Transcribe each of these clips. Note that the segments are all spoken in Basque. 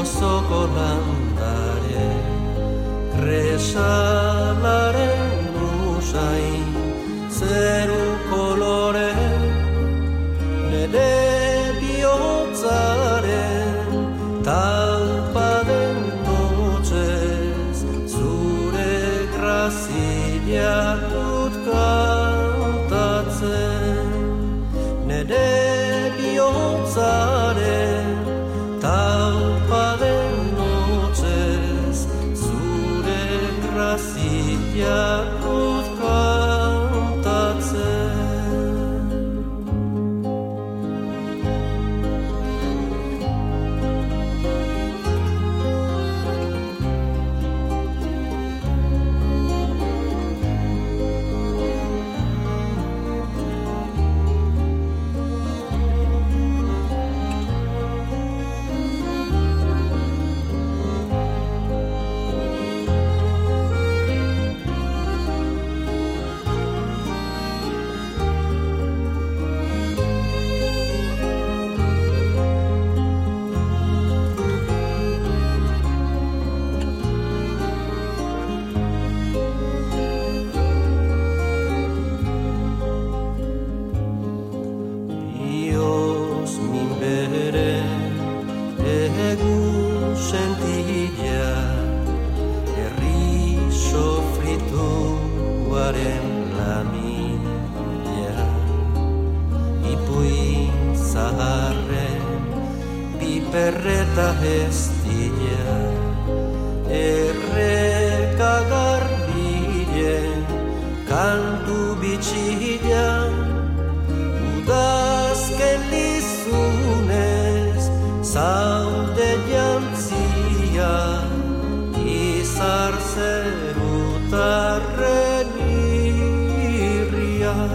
auzoko landare, kresalaren usain, zeru kolore, nire bihotzaren talpaden notzez, zure grazia dut kantatzen, nire bihotzaren talpaden notzez, zure grazia dut kantatzen. Perreta estilla, erreka garbilen, kantu bitxila, udazken lizunez, zaude jantzia, izar zerutarren irria,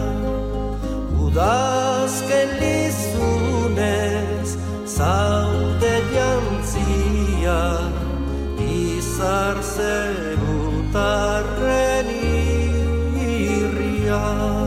udazken lizunez, zaude jantzia, izar zerutarren irria.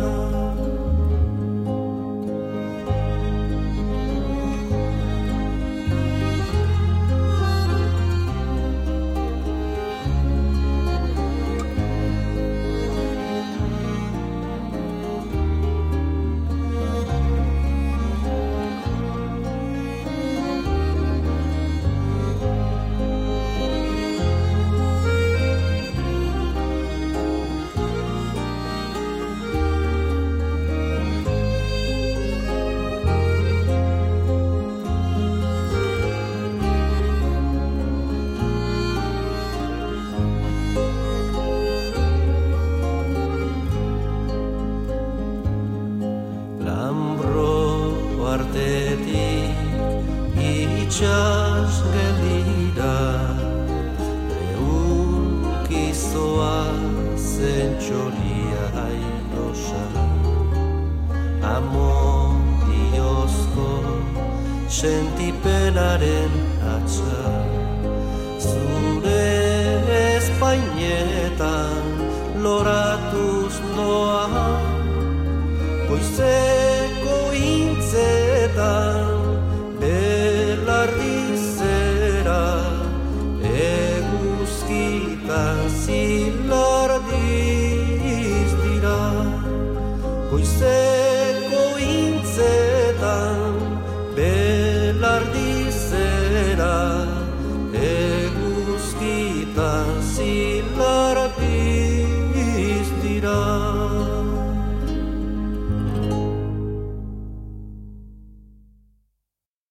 Itxas gelira, eunkizoa zentxoria ailosa, amodiozko sentipenaren atxa, zure espainetan loratuz doa, goizeko intzetan belardizera, eguzkitan zilardiz dira, goizeko intzetan belardizera, eguzkitan zilardiz